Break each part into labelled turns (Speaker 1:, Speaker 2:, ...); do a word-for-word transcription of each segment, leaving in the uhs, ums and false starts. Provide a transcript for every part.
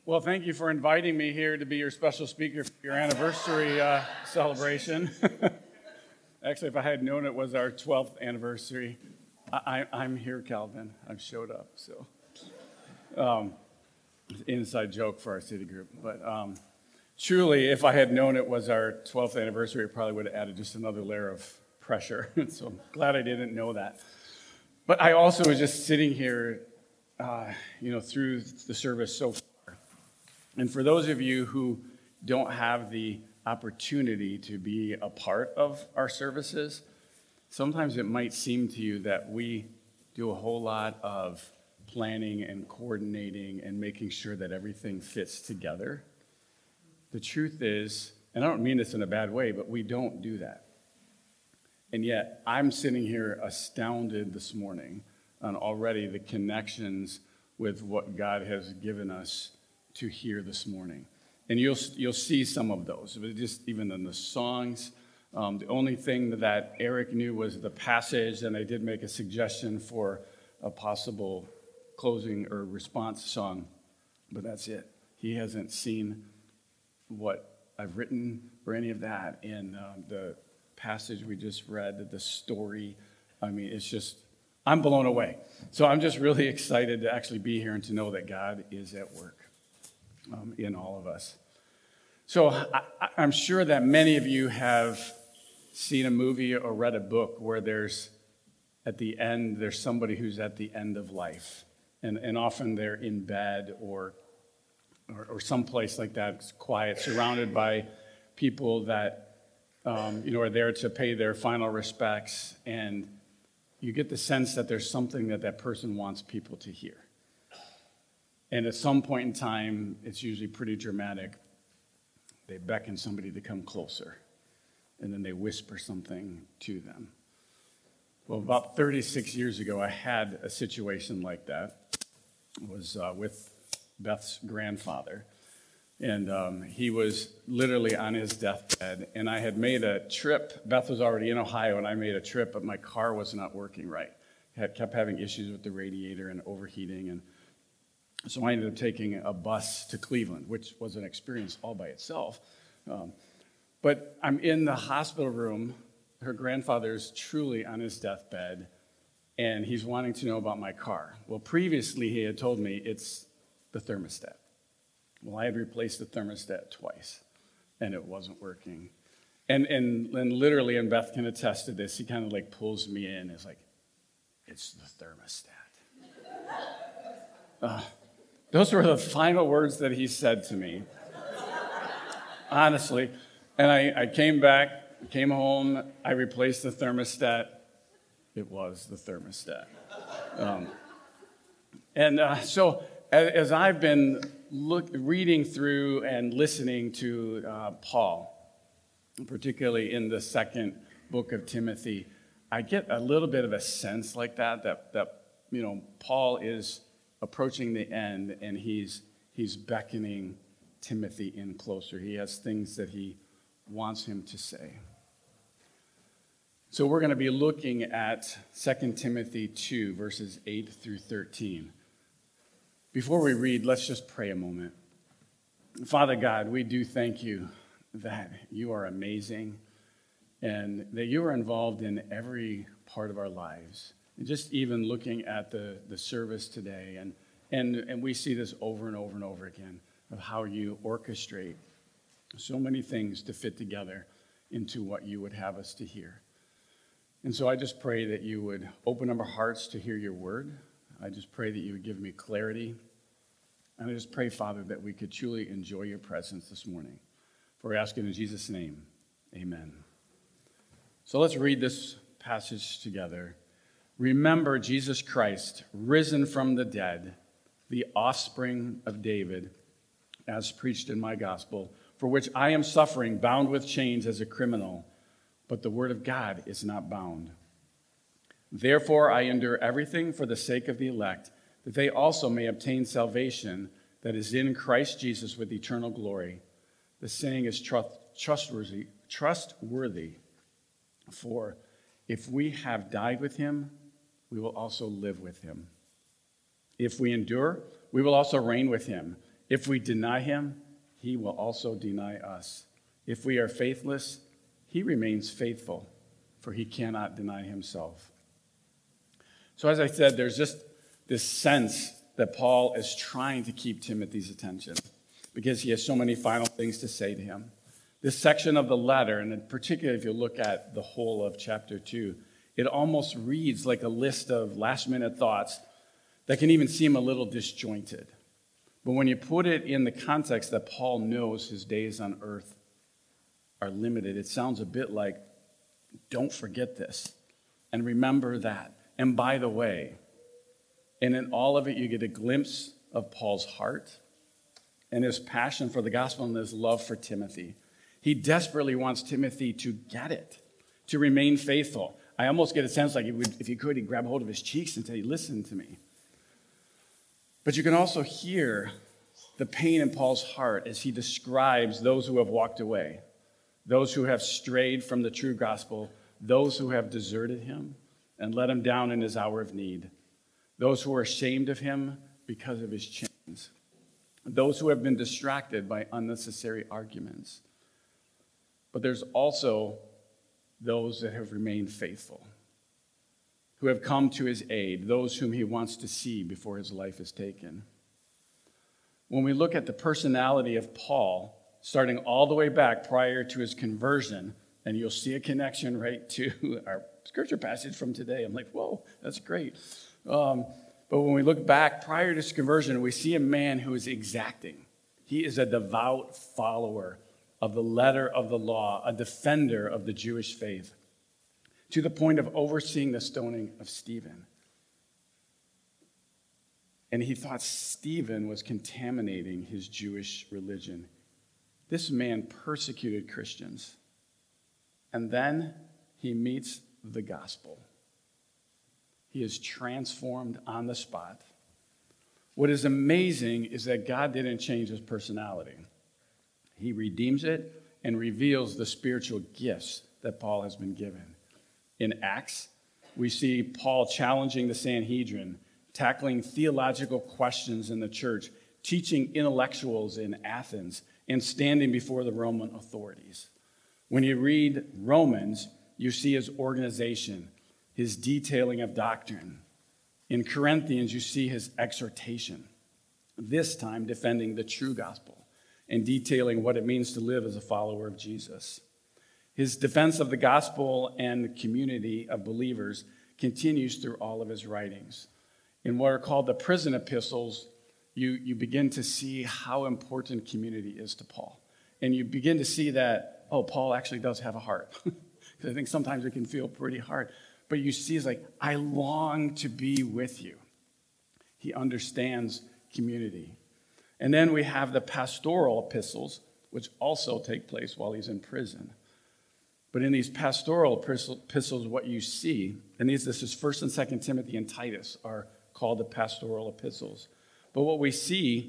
Speaker 1: Well, thank you for inviting me here to be your special speaker for your anniversary uh, celebration. Actually, if I had known it was our twelfth anniversary, I, I, I'm here, Calvin. I've showed up. So, um, inside joke for our city group. But um, truly, if I had known it was our twelfth anniversary, it probably would have added just another layer of pressure. So I'm glad I didn't know that. But I also was just sitting here, uh, you know, through the service so far. And for those of you who don't have the opportunity to be a part of our services, sometimes it might seem to you that we do a whole lot of planning and coordinating and making sure that everything fits together. The truth is, and I don't mean this in a bad way, but we don't do that. And yet, I'm sitting here astounded this morning on already the connections with what God has given us to hear this morning. And you'll you'll see some of those, but just even in the songs. Um, the only thing that Eric knew was the passage, and I did make a suggestion for a possible closing or response song, but that's it. He hasn't seen what I've written or any of that. And um, the passage we just read, the story, I mean, it's just, I'm blown away. So I'm just really excited to actually be here and to know that God is at work um, in all of us. So I, I'm sure that many of you have seen a movie or read a book where there's, at the end, there's somebody who's at the end of life. And, and often they're in bed or, or, or someplace like that, it's quiet, surrounded by people that Um, you know, are there to pay their final respects, and you get the sense that there's something that that person wants people to hear. And at some point in time, it's usually pretty dramatic. They beckon somebody to come closer, and then they whisper something to them. Well, about thirty-six years ago, I had a situation like that. It was uh, with Beth's grandfather. And um, he was literally on his deathbed, and I had made a trip. Beth was already in Ohio, and I made a trip, but my car was not working right. I had kept having issues with the radiator and overheating, and so I ended up taking a bus to Cleveland, which was an experience all by itself. Um, but I'm in the hospital room. Her grandfather's truly on his deathbed, and he's wanting to know about my car. Well, previously he had told me it's the thermostat. Well, I had replaced the thermostat twice, and it wasn't working. And and, and literally, and Beth can attest to this, he kind of like pulls me in. It's like, it's the thermostat. Uh, those were the final words that he said to me, honestly. And I, I came back, came home, I replaced the thermostat. It was the thermostat. Um, and uh, so as, as I've been Look, reading through and listening to uh, Paul, particularly in the second book of Timothy, I get a little bit of a sense like that, that, that you know, Paul is approaching the end, and he's he's beckoning Timothy in closer. He has things that he wants him to say. So we're going to be looking at Second Timothy two, verses eight through thirteen. Before we read, let's just pray a moment. Father God, we do thank you that you are amazing and that you are involved in every part of our lives. And just even looking at the, the service today, and, and, and we see this over and over and over again, of how you orchestrate so many things to fit together into what you would have us to hear. And so I just pray that you would open up our hearts to hear your word. I just pray that you would give me clarity. And I just pray, Father, that we could truly enjoy your presence this morning. For we ask it in Jesus' name, amen. So let's read this passage together. Remember Jesus Christ, risen from the dead, the offspring of David, as preached in my gospel, for which I am suffering, bound with chains as a criminal, but the word of God is not bound. Therefore I endure everything for the sake of the elect, that they also may obtain salvation that is in Christ Jesus with eternal glory. The saying is trustworthy, trustworthy, for if we have died with him, we will also live with him. If we endure, we will also reign with him. If we deny him, he will also deny us. If we are faithless, he remains faithful, for he cannot deny himself. So as I said, there's just this sense that Paul is trying to keep Timothy's attention because he has so many final things to say to him. This section of the letter, and in particular if you look at the whole of chapter two, it almost reads like a list of last-minute thoughts that can even seem a little disjointed. But when you put it in the context that Paul knows his days on earth are limited, it sounds a bit like, don't forget this, and remember that. And by the way, and in all of it, you get a glimpse of Paul's heart and his passion for the gospel and his love for Timothy. He desperately wants Timothy to get it, to remain faithful. I almost get a sense like he would, if he could, he'd grab hold of his cheeks and say, listen to me. But you can also hear the pain in Paul's heart as he describes those who have walked away, those who have strayed from the true gospel, those who have deserted him and let him down in his hour of need, those who are ashamed of him because of his chains, those who have been distracted by unnecessary arguments. But there's also those that have remained faithful, who have come to his aid, those whom he wants to see before his life is taken. When we look at the personality of Paul, starting all the way back prior to his conversion, and you'll see a connection right to our scripture passage from today. I'm like, whoa, that's great. Um, but when we look back prior to his conversion, we see a man who is exacting. He is a devout follower of the letter of the law, a defender of the Jewish faith, to the point of overseeing the stoning of Stephen. And he thought Stephen was contaminating his Jewish religion. This man persecuted Christians. And then he meets the gospel. He is transformed on the spot. What is amazing is that God didn't change his personality. He redeems it and reveals the spiritual gifts that Paul has been given. In Acts, we see Paul challenging the Sanhedrin, tackling theological questions in the church, teaching intellectuals in Athens, and standing before the Roman authorities. When you read Romans, you see his organization, his detailing of doctrine. In Corinthians, you see his exhortation, this time defending the true gospel and detailing what it means to live as a follower of Jesus. His defense of the gospel and the community of believers continues through all of his writings. In what are called the prison epistles, you, you begin to see how important community is to Paul. And you begin to see that, oh, Paul actually does have a heart. Because I think sometimes it can feel pretty hard. But you see, it's like, I long to be with you. He understands community. And then we have the pastoral epistles, which also take place while he's in prison. But in these pastoral epistles, what you see, and these, this is First and Second Timothy and Titus, are called the pastoral epistles. But what we see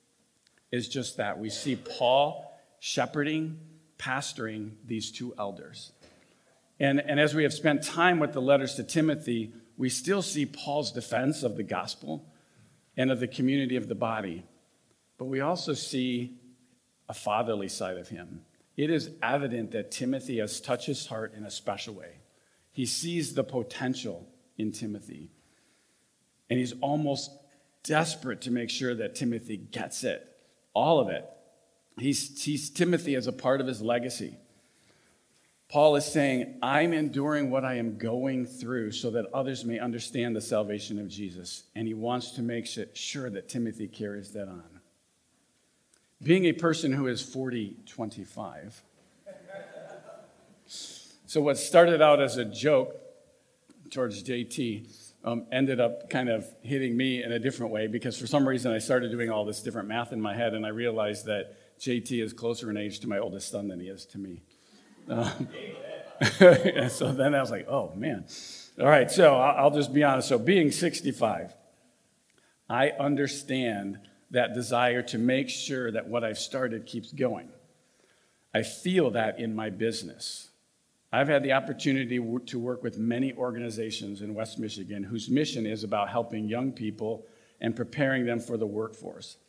Speaker 1: is just that. We see Paul shepherding, pastoring these two elders. And, and as we have spent time with the letters to Timothy, we still see Paul's defense of the gospel and of the community of the body. But we also see a fatherly side of him. It is evident that Timothy has touched his heart in a special way. He sees the potential in Timothy. And he's almost desperate to make sure that Timothy gets it, all of it. He sees Timothy as a part of his legacy. Paul is saying, I'm enduring what I am going through so that others may understand the salvation of Jesus. And he wants to make sure that Timothy carries that on. Being a person who is forty twenty-five, so what started out as a joke towards J T um, ended up kind of hitting me in a different way because for some reason I started doing all this different math in my head and I realized that J T is closer in age to my oldest son than he is to me. Um, and so then I was like, oh, man. All right, so I'll just be honest. So being sixty-five, I understand that desire to make sure that what I've started keeps going. I feel that in my business. I've had the opportunity to work with many organizations in West Michigan whose mission is about helping young people and preparing them for the workforce.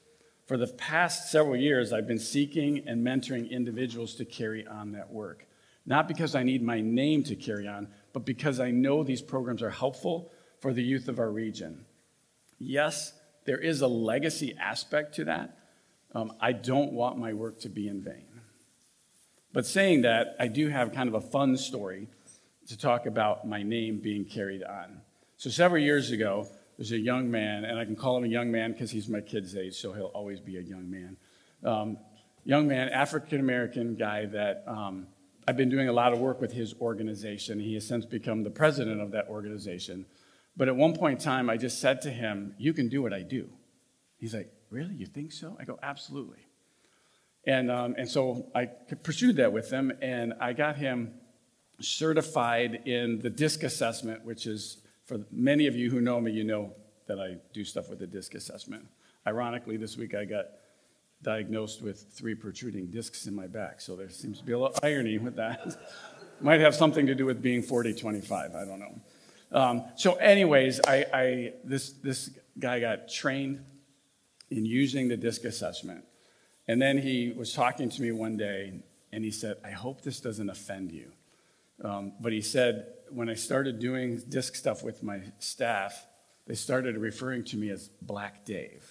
Speaker 1: For the past several years, I've been seeking and mentoring individuals to carry on that work. Not because I need my name to carry on, but because I know these programs are helpful for the youth of our region. Yes, there is a legacy aspect to that. Um, I don't want my work to be in vain. But saying that, I do have kind of a fun story to talk about my name being carried on. So several years ago, there's a young man, and I can call him a young man because he's my kid's age, so he'll always be a young man. Um, young man, African-American guy that um, I've been doing a lot of work with his organization. He has since become the president of that organization. But at one point in time, I just said to him, you can do what I do. He's like, really? You think so? I go, absolutely. And, um, and so I pursued that with him, and I got him certified in the DISC assessment, which is, for many of you who know me, you know that I do stuff with the DISC assessment. Ironically, this week I got diagnosed with three protruding discs in my back, so there seems to be a little irony with that. Might have something to do with being forty twenty-five, I don't know. Um, so anyways, I, I this, this guy got trained in using the DISC assessment. And then he was talking to me one day, and he said, I hope this doesn't offend you. Um, but he said, when I started doing DISC stuff with my staff, they started referring to me as Black Dave.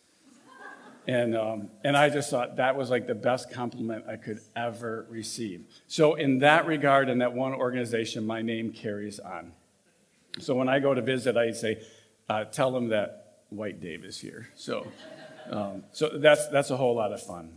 Speaker 1: And, um, and I just thought that was like the best compliment I could ever receive. So in that regard, in that one organization, my name carries on. So when I go to visit, I say, uh, tell them that White Dave is here. So, um, so that's, that's a whole lot of fun.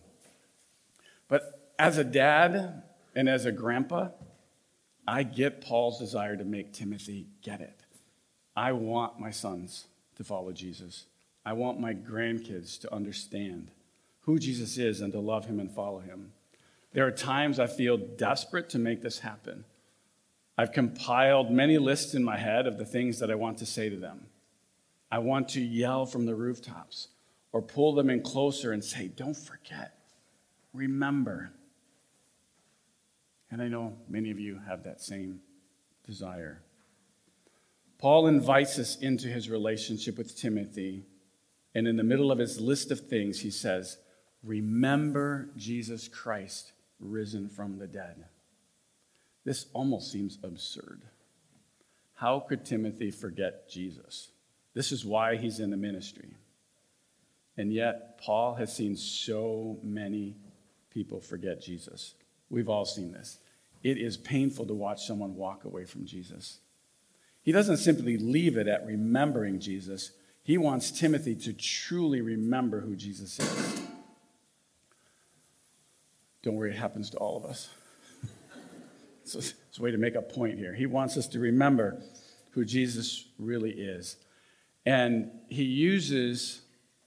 Speaker 1: But as a dad and as a grandpa, I get Paul's desire to make Timothy get it. I want my sons to follow Jesus. I want my grandkids to understand who Jesus is and to love him and follow him. There are times I feel desperate to make this happen. I've compiled many lists in my head of the things that I want to say to them. I want to yell from the rooftops or pull them in closer and say, don't forget, remember. And I know many of you have that same desire. Paul invites us into his relationship with Timothy, and in the middle of his list of things, he says, remember Jesus Christ risen from the dead. This almost seems absurd. How could Timothy forget Jesus? This is why he's in the ministry. And yet, Paul has seen so many people forget Jesus. We've all seen this. It is painful to watch someone walk away from Jesus. He doesn't simply leave it at remembering Jesus. He wants Timothy to truly remember who Jesus is. Don't worry, it happens to all of us. So it's a way to make a point here. He wants us to remember who Jesus really is. And he uses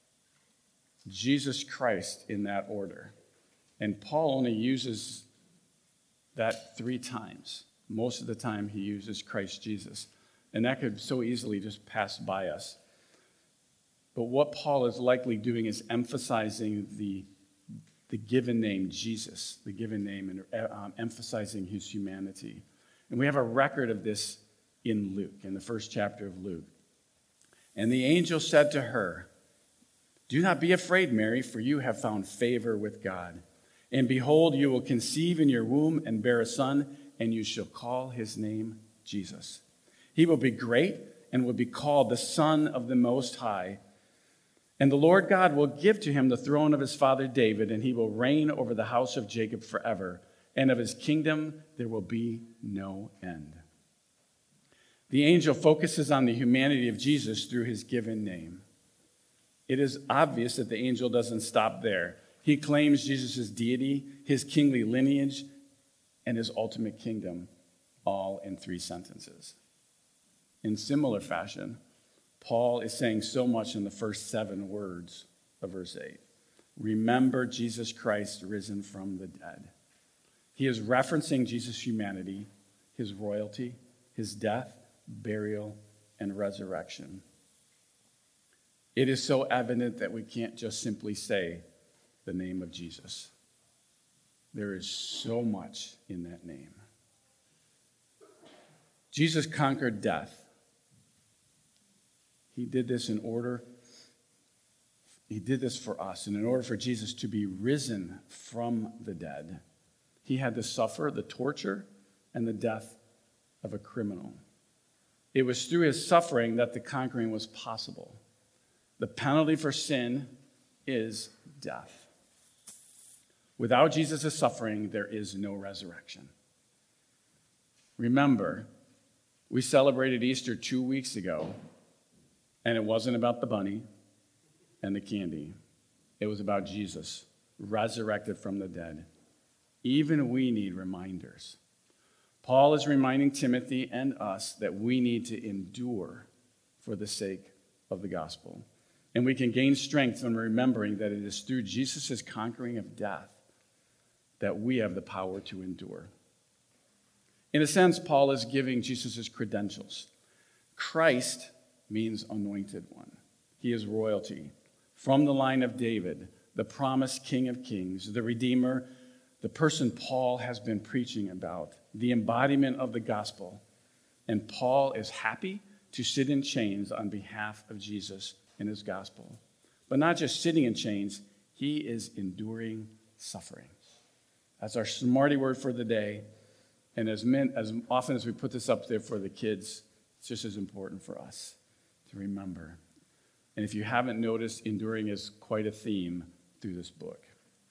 Speaker 1: Jesus Christ in that order. And Paul only uses that three times. Most of the time he uses Christ Jesus. And that could so easily just pass by us. But what Paul is likely doing is emphasizing the, the given name Jesus, the given name, and um, emphasizing his humanity. And we have a record of this in Luke, in the first chapter of Luke. And the angel said to her, do not be afraid, Mary, for you have found favor with God. And behold, you will conceive in your womb and bear a son, and you shall call his name Jesus. He will be great and will be called the Son of the Most High. And the Lord God will give to him the throne of his father David, and he will reign over the house of Jacob forever. And of his kingdom there will be no end. The angel focuses on the humanity of Jesus through his given name. It is obvious that the angel doesn't stop there. He claims Jesus' deity, his kingly lineage, and his ultimate kingdom, all in three sentences. In similar fashion, Paul is saying so much in the first seven words of verse eight. Remember Jesus Christ risen from the dead. He is referencing Jesus' humanity, his royalty, his death, burial, and resurrection. It is so evident that we can't just simply say the name of Jesus. There is so much in that name. Jesus conquered death. He did this in order He did this for us. And in order for Jesus to be risen from the dead, he had to suffer the torture and the death of a criminal. It was through his suffering that the conquering was possible. The penalty for sin is death. Without Jesus' suffering, there is no resurrection. Remember, we celebrated Easter two weeks ago, and it wasn't about the bunny and the candy. It was about Jesus, resurrected from the dead. Even we need reminders. Paul is reminding Timothy and us that we need to endure for the sake of the gospel. And we can gain strength from remembering that it is through Jesus' conquering of death that we have the power to endure. In a sense, Paul is giving Jesus' credentials. Christ means anointed one. He is royalty. From the line of David, the promised King of Kings, the Redeemer, the person Paul has been preaching about, the embodiment of the gospel. And Paul is happy to sit in chains on behalf of Jesus and his gospel. But not just sitting in chains, he is enduring suffering. That's our smarty word for the day. And as, men, as often as we put this up there for the kids, it's just as important for us to remember. And if you haven't noticed, enduring is quite a theme through this book.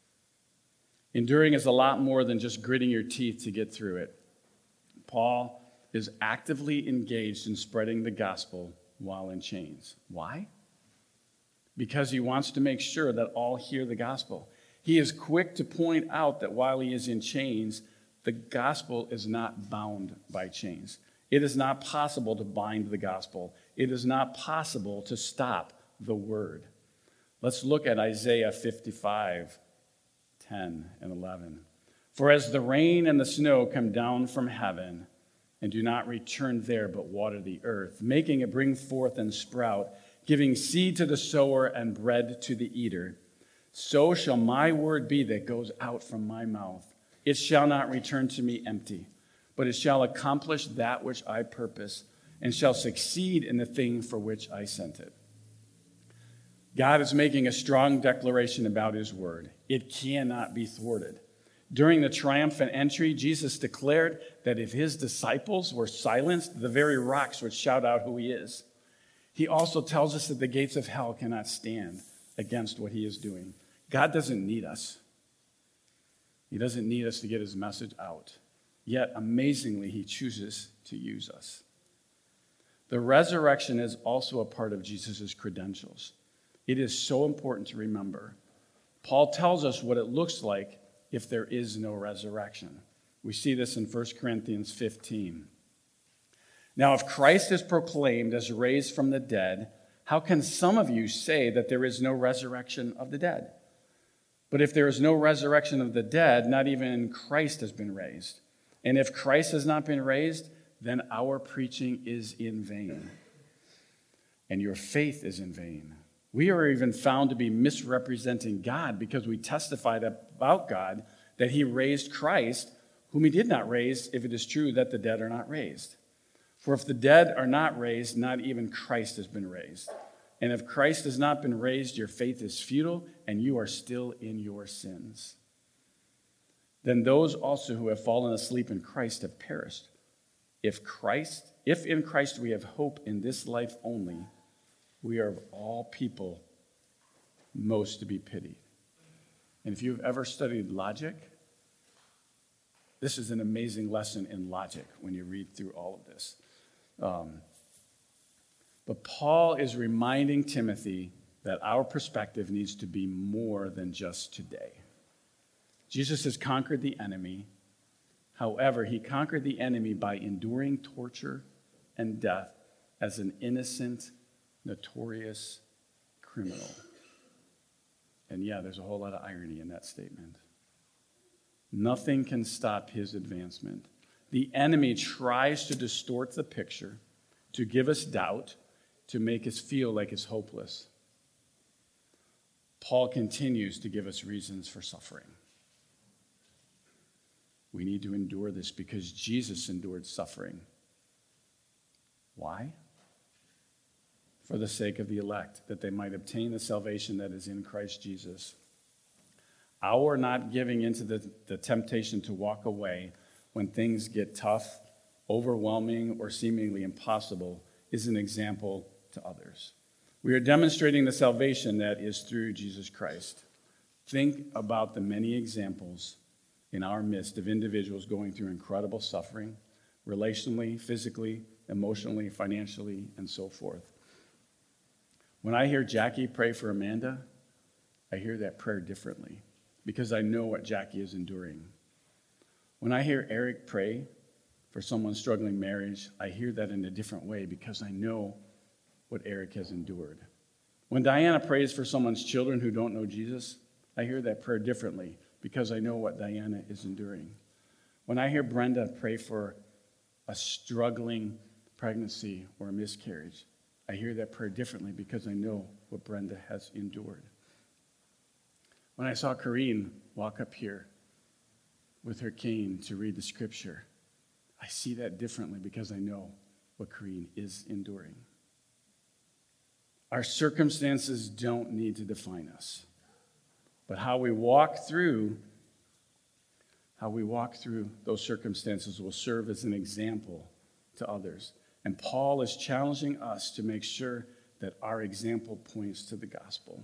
Speaker 1: Enduring is a lot more than just gritting your teeth to get through it. Paul is actively engaged in spreading the gospel while in chains. Why? Because he wants to make sure that all hear the gospel. He is quick to point out that while he is in chains, the gospel is not bound by chains. It is not possible to bind the gospel. It is not possible to stop the word. Let's look at Isaiah fifty-five, ten and eleven. For as the rain and the snow come down from heaven and do not return there but water the earth, making it bring forth and sprout, giving seed to the sower and bread to the eater, so shall my word be that goes out from my mouth. It shall not return to me empty, but it shall accomplish that which I purpose and shall succeed in the thing for which I sent it. God is making a strong declaration about his word. It cannot be thwarted. During the triumphant entry, Jesus declared that if his disciples were silenced, the very rocks would shout out who he is. He also tells us that the gates of hell cannot stand against what he is doing. God doesn't need us. He doesn't need us to get his message out. Yet, amazingly, he chooses to use us. The resurrection is also a part of Jesus' credentials. It is so important to remember. Paul tells us what it looks like if there is no resurrection. We see this in First Corinthians fifteen. Now, if Christ is proclaimed as raised from the dead, how can some of you say that there is no resurrection of the dead? But if there is no resurrection of the dead, not even Christ has been raised. And if Christ has not been raised, then our preaching is in vain, and your faith is in vain. We are even found to be misrepresenting God because we testified about God that he raised Christ, whom he did not raise, if it is true that the dead are not raised. For if the dead are not raised, not even Christ has been raised. And if Christ has not been raised, your faith is futile, and you are still in your sins. Then those also who have fallen asleep in Christ have perished. If Christ, if in Christ we have hope in this life only, we are of all people most to be pitied. And if you've ever studied logic, this is an amazing lesson in logic when you read through all of this. Um, but Paul is reminding Timothy that our perspective needs to be more than just today. Jesus has conquered the enemy. However, he conquered the enemy by enduring torture and death as an innocent, notorious criminal. And yeah, there's a whole lot of irony in that statement. Nothing can stop his advancement. The enemy tries to distort the picture, to give us doubt, to make us feel like it's hopeless. Paul continues to give us reasons for suffering. We need to endure this because Jesus endured suffering. Why? for the sake of the elect, that they might obtain the salvation that is in Christ Jesus. Our not giving into the, the temptation to walk away when things get tough, overwhelming, or seemingly impossible is an example to others. We are demonstrating the salvation that is through Jesus Christ. Think about the many examples in our midst of individuals going through incredible suffering, relationally, physically, emotionally, financially, and so forth. When I hear Jackie pray for Amanda, I hear that prayer differently because I know what Jackie is enduring. When I hear Eric pray for someone struggling marriage, I hear that in a different way because I know what Eric has endured. When Diana prays for someone's children who don't know Jesus, I hear that prayer differently because I know what Diana is enduring. When I hear Brenda pray for a struggling pregnancy or a miscarriage, I hear that prayer differently because I know what Brenda has endured. When I saw Corrine walk up here with her cane to read the scripture, I see that differently because I know what Corrine is enduring. Our circumstances don't need to define us, but how we walk through, how we walk through those circumstances will serve as an example to others. And Paul is challenging us to make sure that our example points to the gospel.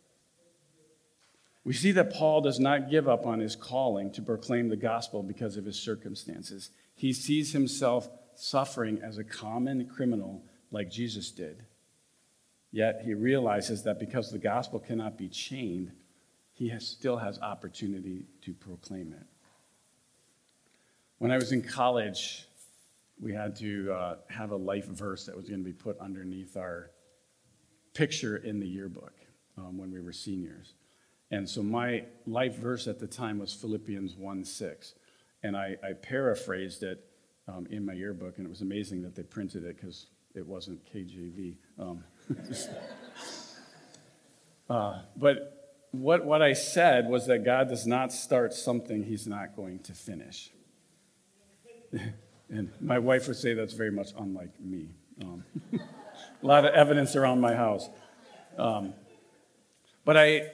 Speaker 1: We see that Paul does not give up on his calling to proclaim the gospel because of his circumstances. He sees himself suffering as a common criminal like Jesus did. Yet he realizes that because the gospel cannot be chained, he has, still has opportunity to proclaim it. When I was in college, we had to uh, have a life verse that was going to be put underneath our picture in the yearbook um, when we were seniors. And so my life verse at the time was Philippians one six. And I, I paraphrased it um, in my yearbook, and it was amazing that they printed it because it wasn't K J V. Um, uh, but what, what I said was that God does not start something he's not going to finish. And my wife would say that's very much unlike me. Um, a lot of evidence around my house. Um, but I,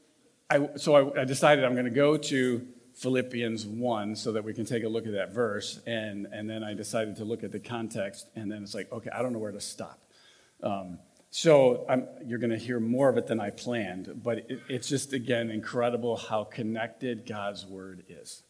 Speaker 1: I so I, I decided I'm going to go to Philippians one so that we can take a look at that verse. And, and then I decided to look at the context. And then it's like, okay, I don't know where to stop. Um, so I'm, you're going to hear more of it than I planned. But it, it's just, again, incredible how connected God's word is.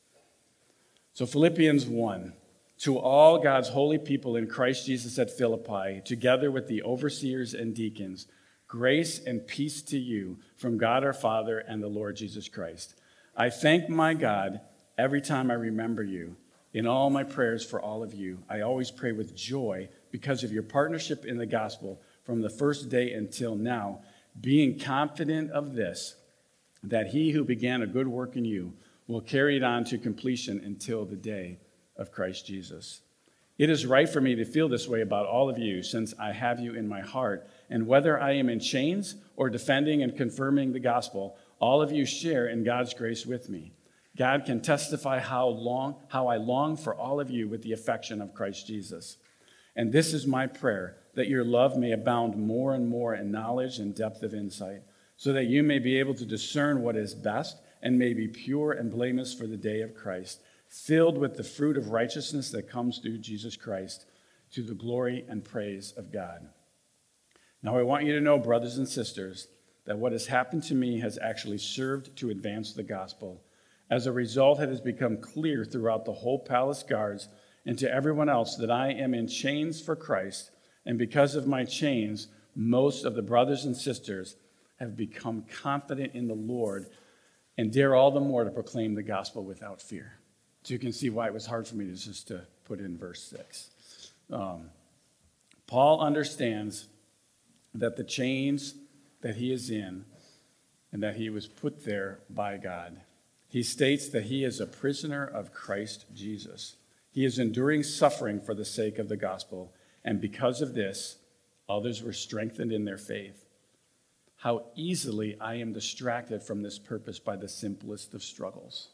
Speaker 1: So Philippians one. To all God's holy people in Christ Jesus at Philippi, together with the overseers and deacons, grace and peace to you from God our Father and the Lord Jesus Christ. I thank my God every time I remember you. In all my prayers for all of you, I always pray with joy because of your partnership in the gospel from the first day until now, being confident of this, that he who began a good work in you will carry it on to completion until the day of Christ Jesus. It is right for me to feel this way about all of you, since I have you in my heart. And whether I am in chains or defending and confirming the gospel, all of you share in God's grace with me. God can testify how long, how I long for all of you with the affection of Christ Jesus. And this is my prayer, that your love may abound more and more in knowledge and depth of insight, so that you may be able to discern what is best and may be pure and blameless for the day of Christ, filled with the fruit of righteousness that comes through Jesus Christ, to the glory and praise of God. Now I want you to know, brothers and sisters, that what has happened to me has actually served to advance the gospel. As a result, it has become clear throughout the whole palace guards and to everyone else that I am in chains for Christ, and because of my chains, most of the brothers and sisters have become confident in the Lord and dare all the more to proclaim the gospel without fear. So you can see why it was hard for me to just to put in verse six. Um, Paul understands that the chains that he is in and that he was put there by God. He states that he is a prisoner of Christ Jesus. He is enduring suffering for the sake of the gospel, and because of this, others were strengthened in their faith. How easily I am distracted from this purpose by the simplest of struggles.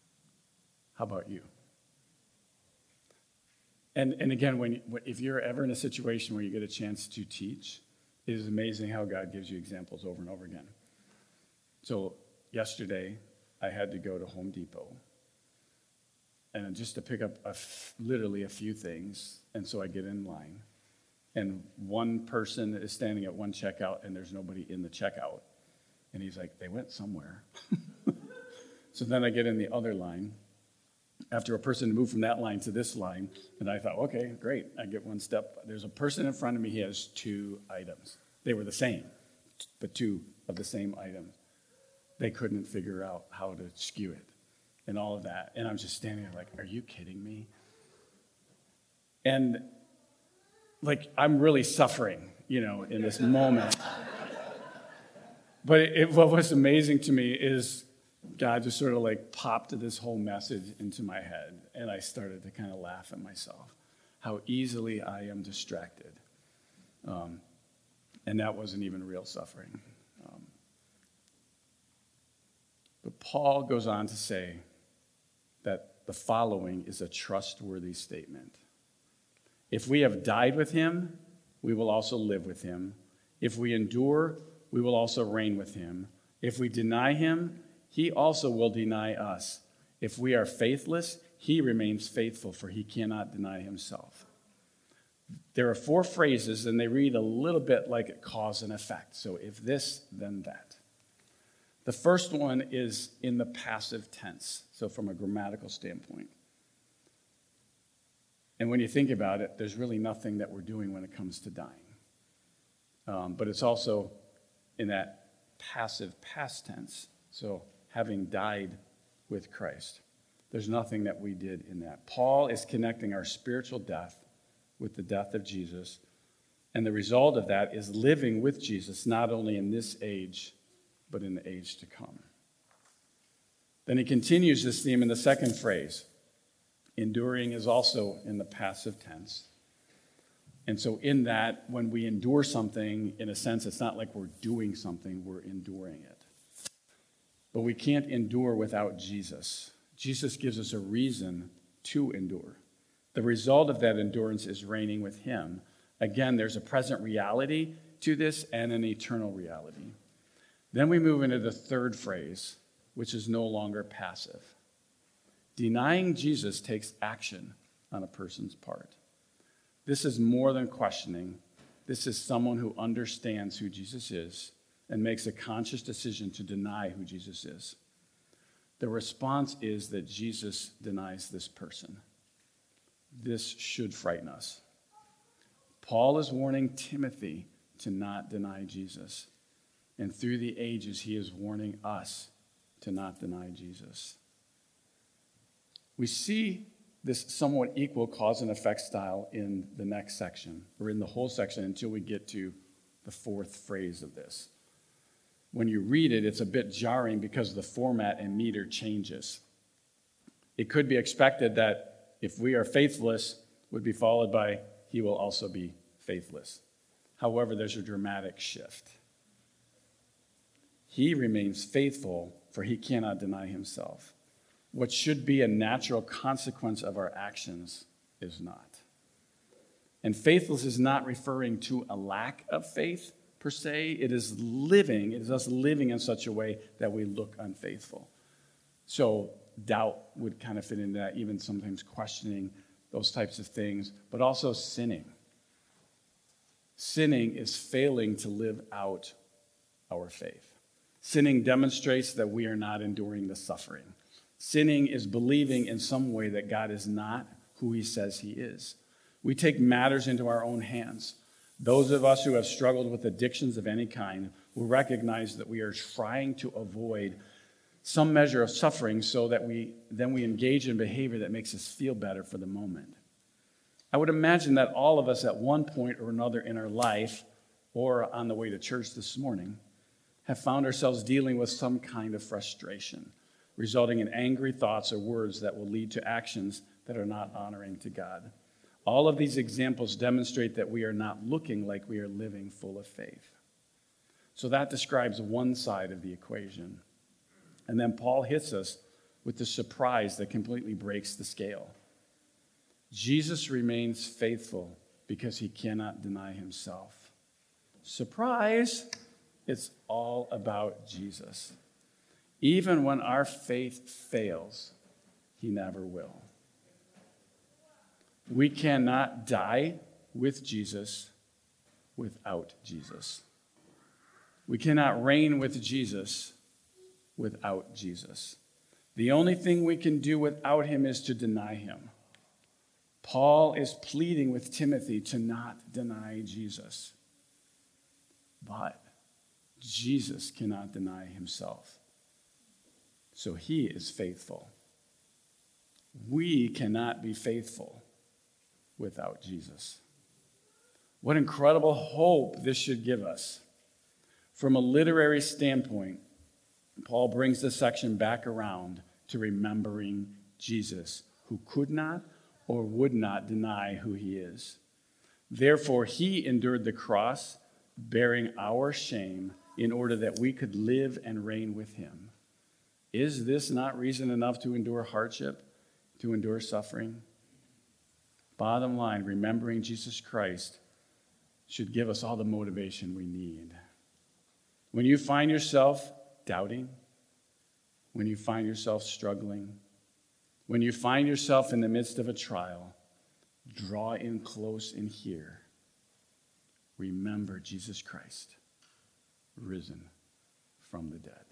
Speaker 1: How about you? And, and again, when if you're ever in a situation where you get a chance to teach, It is amazing how God gives you examples over and over again. So yesterday, I had to go to Home Depot, and just to pick up a f- literally a few things, and so I get in line, and one person is standing at one checkout, and there's nobody in the checkout, and he's like, they went somewhere. So then I get in the other line, after a person moved from that line to this line, and I thought, okay, great, I get one step. There's a person in front of me, he has two items. They were the same, but two of the same items. They couldn't figure out how to skew it and all of that. And I'm just standing there like, are you kidding me? And like, I'm really suffering, you know, in this moment. But it, what was amazing to me is God just sort of like popped this whole message into my head. And I started to kind of laugh at myself, how easily I am distracted. Um, and that wasn't even real suffering. Um, But Paul goes on to say that the following is a trustworthy statement. If we have died with him, we will also live with him. If we endure, we will also reign with him. If we deny him, he also will deny us. If we are faithless, he remains faithful, for he cannot deny himself. There are four phrases, and they read a little bit like a cause and effect. So if this, then that. The first one is in the passive tense, so from a grammatical standpoint. And when you think about it, there's really nothing that we're doing when it comes to dying. Um, but it's also in that passive past tense, so having died with Christ. There's nothing that we did in that. Paul is connecting our spiritual death with the death of Jesus, and the result of that is living with Jesus, not only in this age, but in the age to come. Then he continues this theme in the second phrase. Enduring is also in the passive tense. And so in that, when we endure something, in a sense, it's not like we're doing something, we're enduring it. But we can't endure without Jesus. Jesus gives us a reason to endure. The result of that endurance is reigning with him. Again, there's a present reality to this and an eternal reality. Then we move into the third phrase, which is no longer passive. Denying Jesus takes action on a person's part. This is more than questioning. This is someone who understands who Jesus is and makes a conscious decision to deny who Jesus is. The response is that Jesus denies this person. This should frighten us. Paul is warning Timothy to not deny Jesus. And through the ages, he is warning us to not deny Jesus. We see this somewhat equal cause and effect style in the next section, or in the whole section until we get to the fourth phrase of this. When you read it, it's a bit jarring because the format and meter changes. It could be expected that if we are faithless, would be followed by, he will also be faithless. However, there's a dramatic shift. He remains faithful, for he cannot deny himself. What should be a natural consequence of our actions is not. And faithless is not referring to a lack of faith per se. It is living, it is us living in such a way that we look unfaithful. So doubt would kind of fit into that, even sometimes questioning those types of things, but also sinning. Sinning is failing to live out our faith. Sinning demonstrates that we are not enduring the suffering. Sinning is believing in some way that God is not who he says he is. We take matters into our own hands. Those of us who have struggled with addictions of any kind will recognize that we are trying to avoid some measure of suffering so that we then we engage in behavior that makes us feel better for the moment. I would imagine that all of us at one point or another in our life, or on the way to church this morning, have found ourselves dealing with some kind of frustration, resulting in angry thoughts or words that will lead to actions that are not honoring to God. All of these examples demonstrate that we are not looking like we are living full of faith. So that describes one side of the equation. And then Paul hits us with the surprise that completely breaks the scale. Jesus remains faithful because he cannot deny himself. surprise, it's all about Jesus. Even when our faith fails, he never will. We cannot die with Jesus without Jesus. We cannot reign with Jesus without Jesus. The only thing we can do without him is to deny him. Paul is pleading with Timothy to not deny Jesus. But Jesus cannot deny himself. So he is faithful. We cannot be faithful without Jesus. What incredible hope this should give us. From a literary standpoint, Paul brings this section back around to remembering Jesus, who could not or would not deny who he is. Therefore, he endured the cross, bearing our shame, in order that we could live and reign with him. Is this not reason enough to endure hardship, to endure suffering? Bottom line, remembering Jesus Christ should give us all the motivation we need. When you find yourself doubting, when you find yourself struggling, when you find yourself in the midst of a trial, draw in close and hear. Remember Jesus Christ, risen from the dead.